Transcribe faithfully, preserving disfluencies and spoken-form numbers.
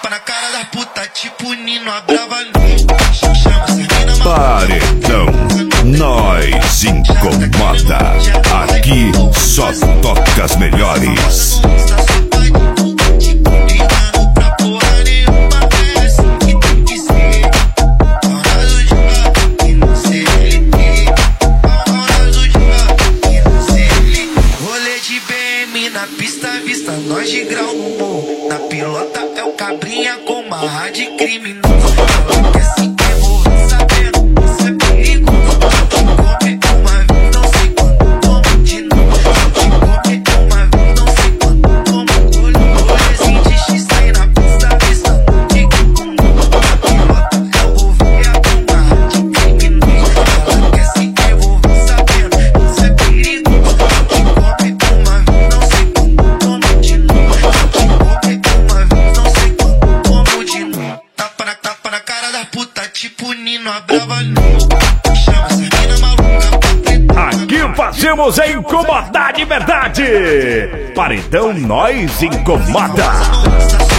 Tapa na cara da puta, tipo Nino Abravanel. Chama essa mina maluca. Paredão, nós incomoda. Aqui só toca as melhores. Na pista, vista, nós de grau no morro. Na pilota é o cabrinha com uma rádio criminosa. Ela quer se envolver sabendo, isso é perigoso. Te comer uma vez, não sei quando, como de novo. Te comer uma vez, não sei quando, como olho. Rolezinho de X aí na pista, vista, fica com novo. Na pilota é o ouvia com uma rádio criminosa. Ela quer se envolver sabendo, isso é perigoso. Te comer uma vez, não sei tipo Nino Abravanel. Chama essa mina maluca pra treta. Aqui fazemos a incomodar de verdade. Paredão nós incomoda.